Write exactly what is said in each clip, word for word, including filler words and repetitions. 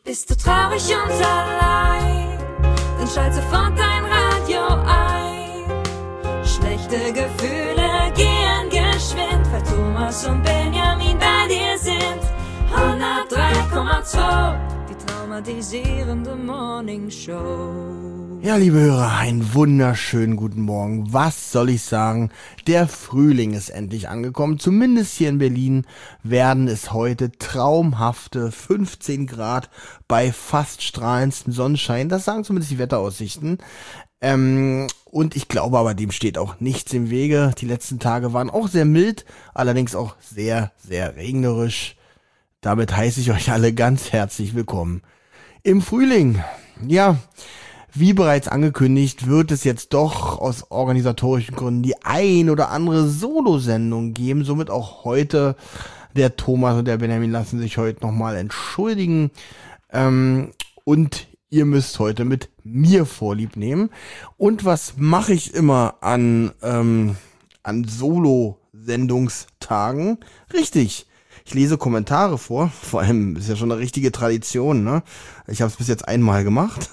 Bist du traurig und allein, dann schalt sofort dein Radio ein. Schlechte Gefühle gehen geschwind, weil Thomas und Benjamin bei dir sind. hundertdrei Komma zwei, die traumatisierende Morning Show. Ja, liebe Hörer, einen wunderschönen guten Morgen. Was soll ich sagen? Der Frühling ist endlich angekommen. Zumindest hier in Berlin werden es heute traumhafte fünfzehn Grad bei fast strahlendem Sonnenschein. Das sagen zumindest die Wetteraussichten. Ähm, und ich glaube aber, dem steht auch nichts im Wege. Die letzten Tage waren auch sehr mild, allerdings auch sehr, sehr regnerisch. Damit heiße ich euch alle ganz herzlich willkommen im Frühling. Ja, wie bereits angekündigt, wird es jetzt doch aus organisatorischen Gründen die ein oder andere Solo-Sendung geben. Somit auch heute. Der Thomas und der Benjamin lassen sich heute nochmal entschuldigen. Ähm, und ihr müsst heute mit mir Vorlieb nehmen. Und was mache ich immer an, ähm, an Solo-Sendungstagen? Richtig. Ich lese Kommentare vor. Vor allem ist ja schon eine richtige Tradition, ne? Ich habe es bis jetzt einmal gemacht.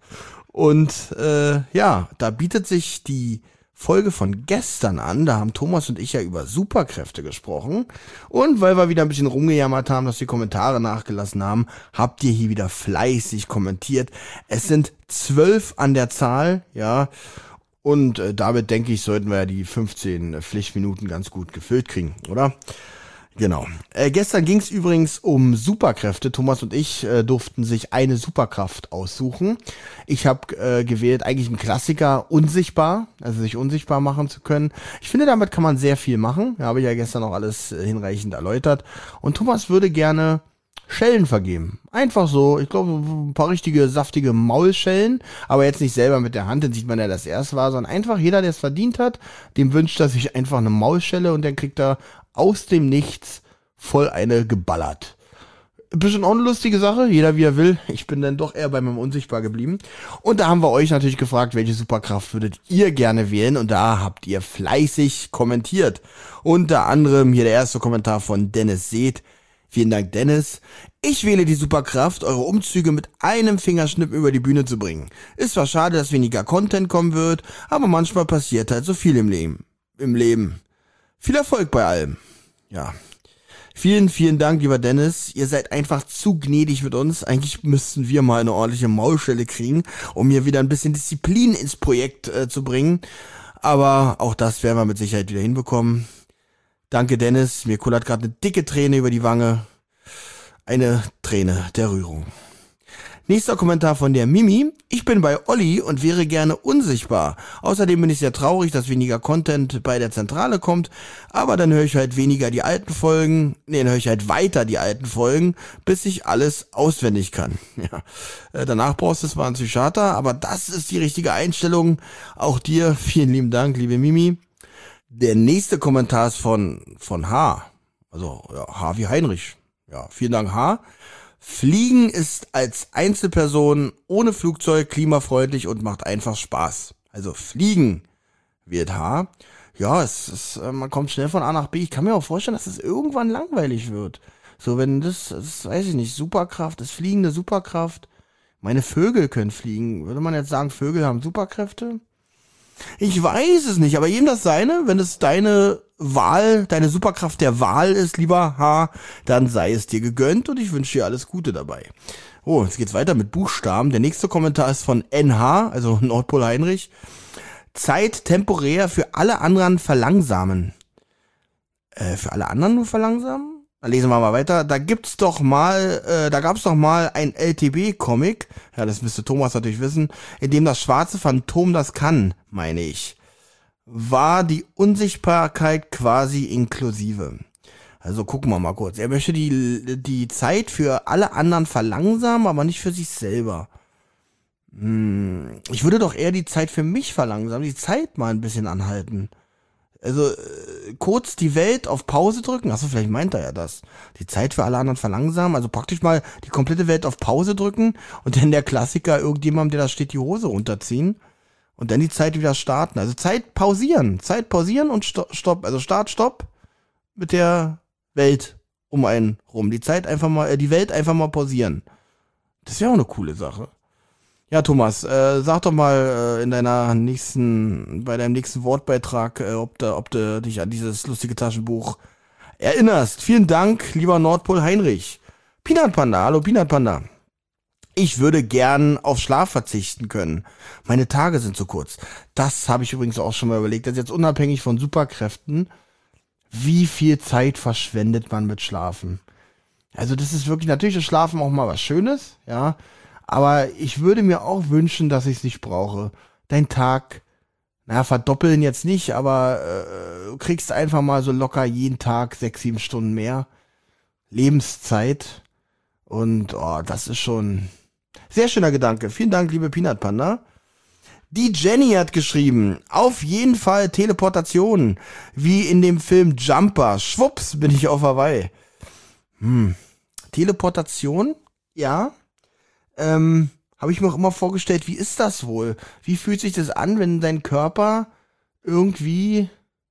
Und äh, ja, da bietet sich die Folge von gestern an. Da haben Thomas und ich ja über Superkräfte gesprochen. Und weil wir wieder ein bisschen rumgejammert haben, dass die Kommentare nachgelassen haben, habt ihr hier wieder fleißig kommentiert. Es sind zwölf an der Zahl, ja. Und äh, damit, denke ich, sollten wir ja die fünfzehn Pflichtminuten ganz gut gefüllt kriegen, oder? Genau. Äh, gestern ging es übrigens um Superkräfte. Thomas und ich äh, durften sich eine Superkraft aussuchen. Ich habe äh, gewählt, eigentlich einen Klassiker, unsichtbar, also sich unsichtbar machen zu können. Ich finde, damit kann man sehr viel machen. Da habe ich ja gestern auch alles äh, hinreichend erläutert. Und Thomas würde gerne Schellen vergeben. Einfach so, ich glaube, ein paar richtige, saftige Maulschellen, aber jetzt nicht selber mit der Hand, dann sieht man ja, dass er es war, sondern einfach jeder, der es verdient hat, dem wünscht er sich einfach eine Maulschelle und dann kriegt er aus dem Nichts voll eine geballert. Ein bisschen auch eine lustige Sache, jeder wie er will. Ich bin dann doch eher bei meinem Unsichtbar geblieben. Und da haben wir euch natürlich gefragt, welche Superkraft würdet ihr gerne wählen? Und da habt ihr fleißig kommentiert. Unter anderem hier der erste Kommentar von Dennis Seeth. Vielen Dank, Dennis. Ich wähle die Superkraft, eure Umzüge mit einem Fingerschnipp über die Bühne zu bringen. Ist zwar schade, dass weniger Content kommen wird, aber manchmal passiert halt so viel im Leben. Im Leben. Viel Erfolg bei allem. Ja. Vielen, vielen Dank, lieber Dennis. Ihr seid einfach zu gnädig mit uns. Eigentlich müssten wir mal eine ordentliche Maulstelle kriegen, um hier wieder ein bisschen Disziplin ins Projekt äh, zu bringen. Aber auch das werden wir mit Sicherheit wieder hinbekommen. Danke, Dennis. Mir kullert gerade eine dicke Träne über die Wange. Eine Träne der Rührung. Nächster Kommentar von der Mimi. Ich bin bei Olli und wäre gerne unsichtbar. Außerdem bin ich sehr traurig, dass weniger Content bei der Zentrale kommt. Aber dann höre ich halt weniger die alten Folgen. Nee, dann höre ich halt weiter die alten Folgen, bis ich alles auswendig kann. Ja. Äh, danach brauchst du zwar einen Psychiater, aber das ist die richtige Einstellung. Auch dir vielen lieben Dank, liebe Mimi. Der nächste Kommentar ist von, von H. Also ja, H wie Heinrich. Ja, vielen Dank, H. Fliegen ist als Einzelperson ohne Flugzeug klimafreundlich und macht einfach Spaß. Also Fliegen wird H. Ja, es ist, man kommt schnell von A nach B. Ich kann mir auch vorstellen, dass es irgendwann langweilig wird. So, wenn das, das weiß ich nicht, Superkraft, das Fliegen eine Superkraft. Meine Vögel können fliegen. Würde man jetzt sagen, Vögel haben Superkräfte? Ich weiß es nicht, aber jedem das seine. Wenn es deine Wahl, deine Superkraft der Wahl ist, lieber H, dann sei es dir gegönnt und ich wünsche dir alles Gute dabei. Oh, jetzt geht's weiter mit Buchstaben. Der nächste Kommentar ist von N H, also Nordpol Heinrich. Zeit temporär für alle anderen verlangsamen. Äh, für alle anderen nur verlangsamen? Dann lesen wir mal weiter. Da gibt's doch mal, äh, da gab's doch mal ein L T B-Comic, ja, das müsste Thomas natürlich wissen, in dem das schwarze Phantom das kann, meine ich. War die Unsichtbarkeit quasi inklusive. Also gucken wir mal kurz. Er möchte die, die Zeit für alle anderen verlangsamen, aber nicht für sich selber. Hm, ich würde doch eher die Zeit für mich verlangsamen, die Zeit mal ein bisschen anhalten. Also äh, kurz die Welt auf Pause drücken. Achso, vielleicht meint er ja das. Die Zeit für alle anderen verlangsamen. Also praktisch mal die komplette Welt auf Pause drücken und dann der Klassiker irgendjemandem, der da steht, die Hose runterziehen und dann die Zeit wieder starten. Also Zeit pausieren. Zeit pausieren und Stopp. Also Start, Stopp mit der Welt um einen rum. Die Zeit einfach mal, äh, die Welt einfach mal pausieren. Das wäre auch eine coole Sache. Ja, Thomas, äh, sag doch mal äh, in deiner nächsten, bei deinem nächsten Wortbeitrag, äh, ob, da, ob du dich an dieses lustige Taschenbuch erinnerst. Vielen Dank, lieber Nordpol Heinrich. Peanut Panda, hallo Peanut Panda. Ich würde gern auf Schlaf verzichten können. Meine Tage sind zu kurz. Das habe ich übrigens auch schon mal überlegt. Das ist jetzt unabhängig von Superkräften. Wie viel Zeit verschwendet man mit Schlafen? Also das ist wirklich, natürlich ist Schlafen auch mal was Schönes, ja. Aber ich würde mir auch wünschen, dass ich es nicht brauche. Dein Tag, naja, verdoppeln jetzt nicht, aber äh, du kriegst einfach mal so locker jeden Tag sechs, sieben Stunden mehr Lebenszeit. Und oh, das ist schon sehr schöner Gedanke. Vielen Dank, liebe Peanut Panda. Die Jenny hat geschrieben, auf jeden Fall Teleportation, wie in dem Film Jumper. Schwupps, bin ich auf Hawaii. Hm. Teleportation? Ja. Ähm, habe ich mir auch immer vorgestellt, wie ist das wohl? Wie fühlt sich das an, wenn dein Körper irgendwie...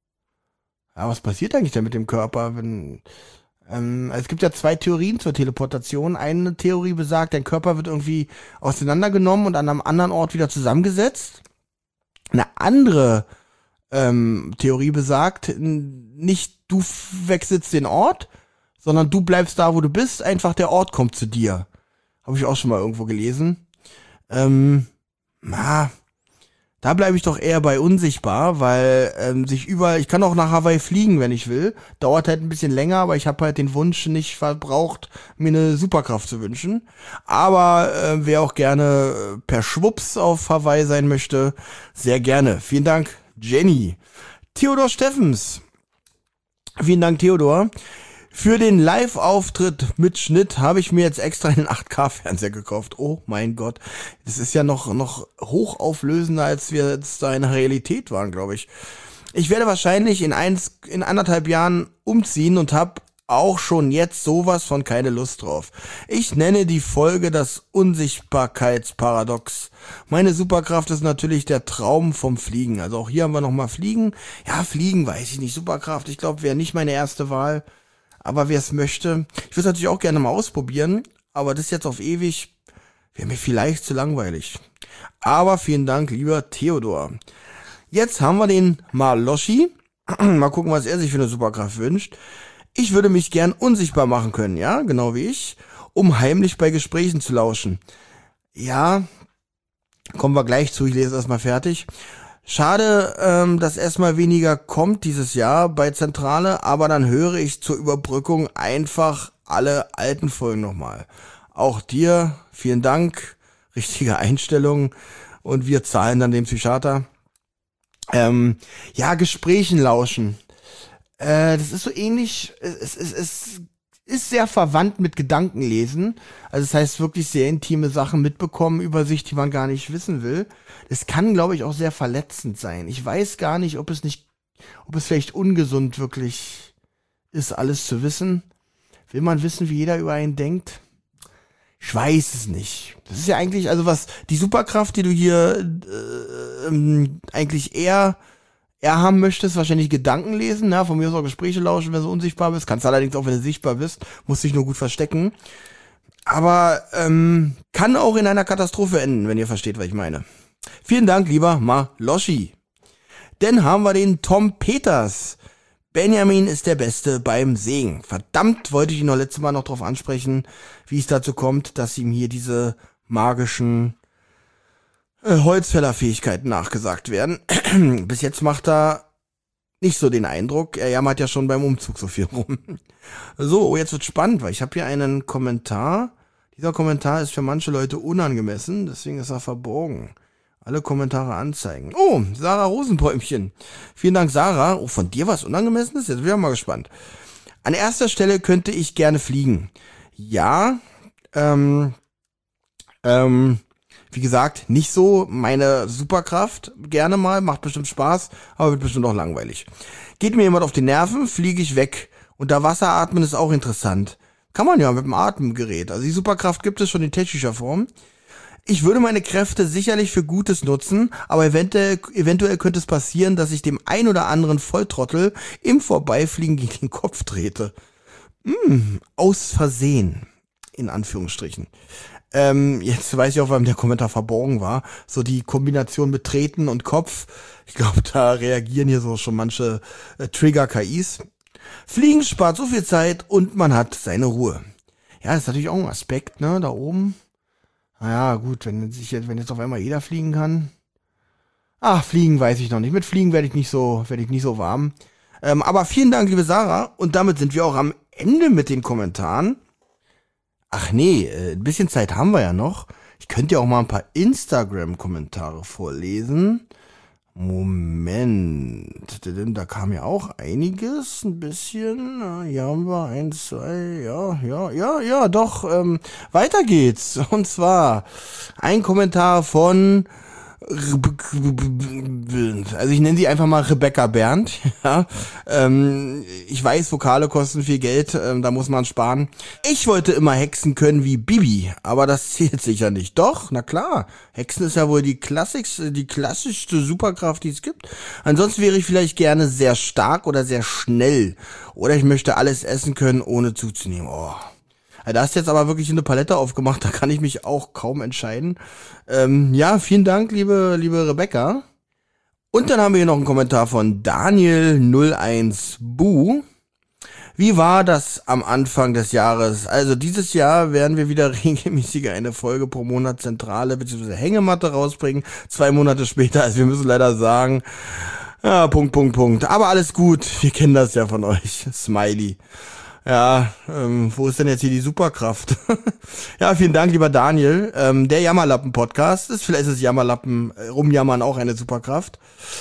Ja, was passiert eigentlich da mit dem Körper, wenn... Ähm, es gibt ja zwei Theorien zur Teleportation. Eine Theorie besagt, dein Körper wird irgendwie auseinandergenommen und an einem anderen Ort wieder zusammengesetzt. Eine andere ähm, Theorie besagt, nicht du wechselst den Ort, sondern du bleibst da, wo du bist, einfach der Ort kommt zu dir. Habe ich auch schon mal irgendwo gelesen. Ähm, na, da bleibe ich doch eher bei unsichtbar, weil ähm, sich überall, ich kann auch nach Hawaii fliegen, wenn ich will. Dauert halt ein bisschen länger, aber ich habe halt den Wunsch nicht verbraucht, mir eine Superkraft zu wünschen. Aber äh, wer auch gerne äh, per Schwupps auf Hawaii sein möchte, sehr gerne. Vielen Dank, Jenny. Theodor Steffens. Vielen Dank, Theodor. Für den Live-Auftritt mit Schnitt habe ich mir jetzt extra einen acht K-Fernseher gekauft. Oh mein Gott, das ist ja noch noch hochauflösender, als wir jetzt da in der Realität waren, glaube ich. Ich werde wahrscheinlich in eins, in anderthalb Jahren umziehen und habe auch schon jetzt sowas von keine Lust drauf. Ich nenne die Folge das Unsichtbarkeitsparadox. Meine Superkraft ist natürlich der Traum vom Fliegen. Also auch hier haben wir nochmal Fliegen. Ja, Fliegen weiß ich nicht. Superkraft, ich glaube, wäre nicht meine erste Wahl. Aber wer es möchte, ich würde es natürlich auch gerne mal ausprobieren, aber das jetzt auf ewig wäre mir vielleicht zu langweilig. Aber vielen Dank, lieber Theodor. Jetzt haben wir den Maloschi. Mal gucken, was er sich für eine Superkraft wünscht. Ich würde mich gern unsichtbar machen können, ja, genau wie ich, um heimlich bei Gesprächen zu lauschen. Ja, kommen wir gleich zu, ich lese erstmal fertig. Schade, ähm, dass erstmal weniger kommt dieses Jahr bei Zentrale, aber dann höre ich zur Überbrückung einfach alle alten Folgen nochmal. Auch dir, vielen Dank, richtige Einstellung und wir zahlen dann den Psychiater. Ähm, ja, Gesprächen lauschen. Äh, das ist so ähnlich, es, es, es ist sehr verwandt mit Gedankenlesen. Also das heißt wirklich sehr intime Sachen mitbekommen über sich, die man gar nicht wissen will. Es kann, glaube ich, auch sehr verletzend sein. Ich weiß gar nicht, ob es nicht, ob es vielleicht ungesund wirklich ist, alles zu wissen. Will man wissen, wie jeder über einen denkt? Ich weiß es nicht. Das ist ja eigentlich, also was, die Superkraft, die du hier äh, ähm, eigentlich eher, eher haben möchtest, wahrscheinlich Gedanken lesen, ne? Von mir aus auch Gespräche lauschen, wenn du unsichtbar bist. Kannst allerdings auch, wenn du sichtbar bist, musst dich nur gut verstecken. Aber ähm, kann auch in einer Katastrophe enden, wenn ihr versteht, was ich meine. Vielen Dank, lieber Maloschi. Dann haben wir den Tom Peters. Benjamin ist der Beste beim Sägen. Verdammt, wollte ich ihn noch letztes Mal noch drauf ansprechen, wie es dazu kommt, dass ihm hier diese magischen äh, Holzfällerfähigkeiten nachgesagt werden. Bis jetzt macht er nicht so den Eindruck. Er jammert ja schon beim Umzug so viel rum. So, oh, jetzt wird spannend, weil ich habe hier einen Kommentar. Dieser Kommentar ist für manche Leute unangemessen, deswegen ist er verborgen. Alle Kommentare anzeigen. Oh, Sarah Rosenbäumchen. Vielen Dank, Sarah. Oh, von dir was Unangemessenes? Jetzt bin ich mal gespannt. An erster Stelle könnte ich gerne fliegen. Ja, ähm, ähm, wie gesagt, nicht so meine Superkraft. Gerne mal, macht bestimmt Spaß, aber wird bestimmt auch langweilig. Geht mir jemand auf die Nerven, fliege ich weg. Und da Wasser atmen ist auch interessant. Kann man ja mit dem Atemgerät. Also die Superkraft gibt es schon in technischer Form. Ich würde meine Kräfte sicherlich für Gutes nutzen, aber eventuell, eventuell könnte es passieren, dass ich dem ein oder anderen Volltrottel im Vorbeifliegen gegen den Kopf trete. Hm, aus Versehen. in Anführungsstrichen. Ähm, jetzt weiß ich auch, warum der Kommentar verborgen war. So die Kombination mit Treten und Kopf. Ich glaube, da reagieren hier so schon manche äh, Trigger-K Is. Fliegen spart so viel Zeit und man hat seine Ruhe. Ja, das ist natürlich auch ein Aspekt, ne, da oben. Naja, gut, wenn sich jetzt, wenn jetzt auf einmal jeder fliegen kann. Ach, fliegen weiß ich noch nicht. Mit Fliegen werde ich nicht so, werde ich nicht so warm. Ähm, aber vielen Dank, liebe Sarah. Und damit sind wir auch am Ende mit den Kommentaren. Ach nee, äh, ein bisschen Zeit haben wir ja noch. Ich könnte ja auch mal ein paar Instagram-Kommentare vorlesen. Moment, da kam ja auch einiges, ein bisschen. Hier haben wir eins, zwei, ja, ja, ja, ja, doch. Ähm, weiter geht's. Und zwar ein Kommentar von, also ich nenne sie einfach mal Rebecca Bernd. Ja, ähm, ich weiß, Vokale kosten viel Geld, ähm, da muss man sparen. Ich wollte immer hexen können wie Bibi, aber das zählt sicher nicht. Doch, na klar, Hexen ist ja wohl die klassischste, die klassischste Superkraft, die es gibt. Ansonsten wäre ich vielleicht gerne sehr stark oder sehr schnell. Oder ich möchte alles essen können, ohne zuzunehmen. Oh. Da hast du jetzt aber wirklich eine Palette aufgemacht, da kann ich mich auch kaum entscheiden. Ähm, ja, vielen Dank, liebe liebe Rebecca. Und dann haben wir hier noch einen Kommentar von Daniel null eins Bu. Wie war das am Anfang des Jahres? Also dieses Jahr werden wir wieder regelmäßiger eine Folge pro Monat Zentrale bzw. Hängematte rausbringen. Zwei Monate später, also wir müssen leider sagen, ja, Punkt, Punkt, Punkt. Aber alles gut, wir kennen das ja von euch. Smiley. Ja, ähm, wo ist denn jetzt hier die Superkraft? Ja, vielen Dank, lieber Daniel. Ähm, der Jammerlappen-Podcast ist, vielleicht ist das Jammerlappen, äh, rumjammern auch eine Superkraft.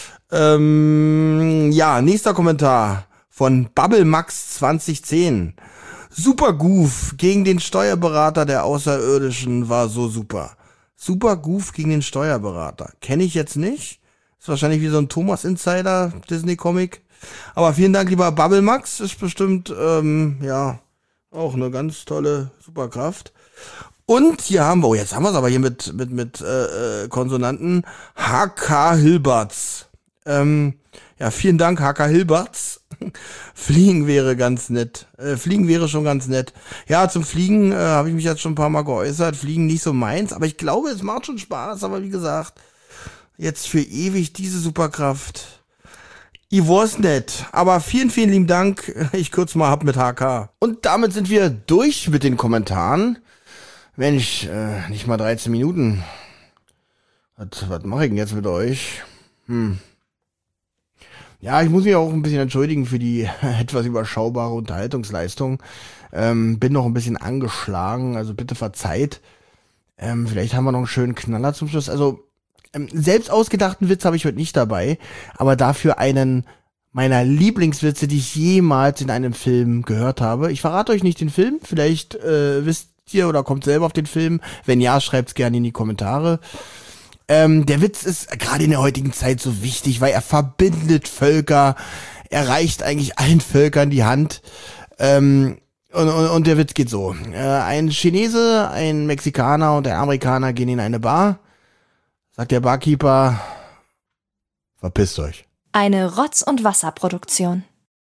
Ähm, ja, nächster Kommentar von Bubblemax zwanzig zehn. Super Goof gegen den Steuerberater der Außerirdischen war so super. Super Goof gegen den Steuerberater. Kenne ich jetzt nicht. Ist wahrscheinlich wie so ein Thomas-Insider Disney-Comic. Aber vielen Dank, lieber Bubblemax. Ist bestimmt, ähm, ja, auch eine ganz tolle Superkraft. Und hier haben wir, oh, jetzt haben wir es aber hier mit, mit, mit, äh, Konsonanten. H K Hilberts. Ähm, ja, vielen Dank, H K Hilberts. Fliegen wäre ganz nett. Äh, Fliegen wäre schon ganz nett. Ja, zum Fliegen, äh, habe ich mich jetzt schon ein paar Mal geäußert. Fliegen nicht so meins, aber ich glaube, es macht schon Spaß. Aber wie gesagt, jetzt für ewig diese Superkraft. Ich weiß nicht, aber vielen, vielen lieben Dank. Ich kürze mal ab mit H K. Und damit sind wir durch mit den Kommentaren. Mensch, äh, nicht mal dreizehn Minuten. Was, was mache ich denn jetzt mit euch? Hm. Ja, ich muss mich auch ein bisschen entschuldigen für die etwas überschaubare Unterhaltungsleistung. Ähm, bin noch ein bisschen angeschlagen, also bitte verzeiht. Ähm, vielleicht haben wir noch einen schönen Knaller zum Schluss. Also, ähm, selbst ausgedachten Witz habe ich heute nicht dabei, aber dafür einen meiner Lieblingswitze, die ich jemals in einem Film gehört habe. Ich verrate euch nicht den Film, vielleicht äh, wisst ihr oder kommt selber auf den Film. Wenn ja, schreibt's gerne in die Kommentare. Ähm, der Witz ist gerade in der heutigen Zeit so wichtig, weil er verbindet Völker, er reicht eigentlich allen Völkern die Hand. Ähm, und, und, und der Witz geht so. Äh, ein Chinese, ein Mexikaner und ein Amerikaner gehen in eine Bar. Sagt der Barkeeper, verpisst euch. Eine Rotz- und Wasserproduktion.